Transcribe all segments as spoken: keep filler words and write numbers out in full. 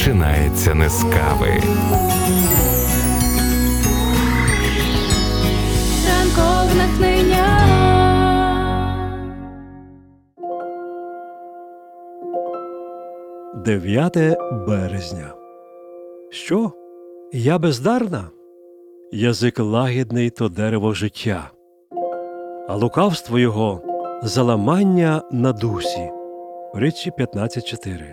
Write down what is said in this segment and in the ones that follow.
починається не з кави. Ранкове натхнення. дев'яте березня. Що? Я бездарна? Язик лагідний то дерево життя, а лукавство його – заламання на дусі. Притчі п'ятнадцять чотири.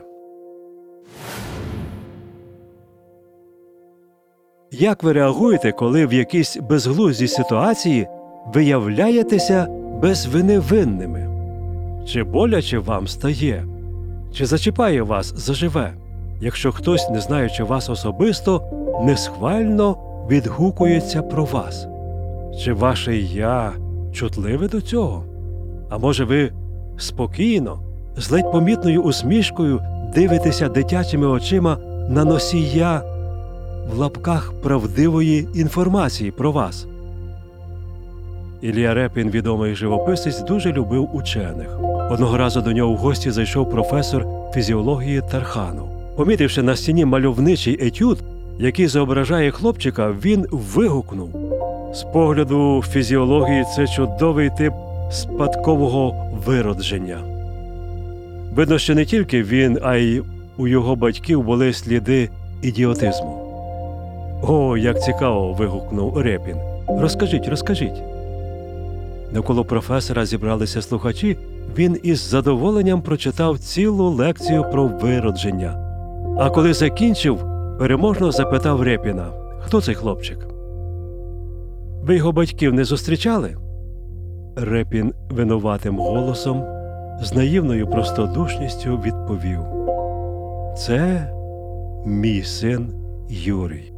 Як ви реагуєте, коли в якійсь безглуздій ситуації виявляєтеся безвиневинними? Чи боляче вам стає? Чи зачіпає вас заживе, якщо хтось, не знаючи вас особисто, несхвально відгукується про вас? Чи ваше «я» чутливе до цього? А може ви спокійно, з ледь помітною усмішкою дивитеся дитячими очима на носія в лапках правдивої інформації про вас? Ілля Рєпін, відомий живописець, дуже любив учених. Одного разу до нього в гості зайшов професор фізіології Тарханов. Помітивши на стіні мальовничий етюд, який зображає хлопчика, він вигукнув: «З погляду фізіології це чудовий тип спадкового виродження». Видно, що не тільки він, а й у його батьків були сліди ідіотизму. «О, як цікаво!» – вигукнув Рєпін. «Розкажіть, розкажіть!» Навколо професора зібралися слухачі, він із задоволенням прочитав цілу лекцію про виродження. А коли закінчив, переможно запитав Рєпіна: «Хто цей хлопчик? Ви його батьків не зустрічали?» Рєпін винуватим голосом, з наївною простодушністю відповів: «Це мій син Юрій».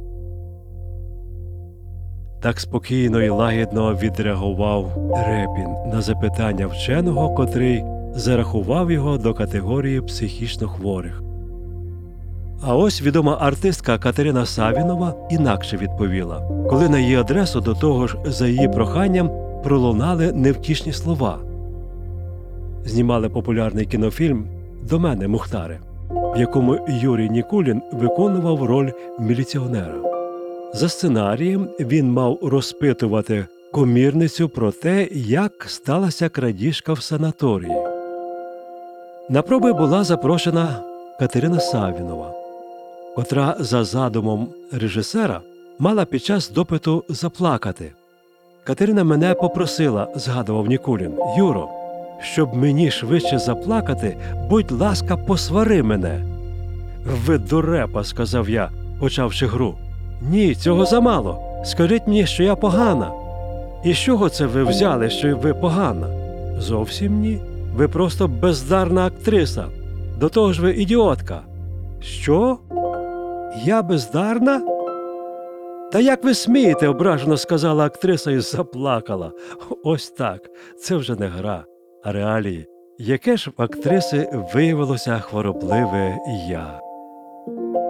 Так спокійно і лагідно відреагував Рєпін на запитання вченого, котрий зарахував його до категорії психічно хворих. А ось відома артистка Катерина Савінова інакше відповіла, коли на її адресу, до того ж за її проханням, пролунали невтішні слова. Знімали популярний кінофільм «До мене, Мухтаре», в якому Юрій Нікулін виконував роль міліціонера. За сценарієм він мав розпитувати комірницю про те, як сталася крадіжка в санаторії. На проби була запрошена Катерина Савінова, котра за задумом режисера мала під час допиту заплакати. «Катерина мене попросила», – згадував Нікулін, – «Юро, щоб мені швидше заплакати, будь ласка, посвари мене». «Ви дурепа», – сказав я, почавши гру. «Ні, цього замало. Скажіть мені, що я погана». «І з чого це ви взяли, що ви погана?» «Зовсім ні. Ви просто бездарна актриса. До того ж ви ідіотка». «Що? Я бездарна?» «Та як ви смієте?» – ображено сказала актриса і заплакала. Ось так. Це вже не гра, а реалії. Яке ж в актриси виявилося хворобливе «я».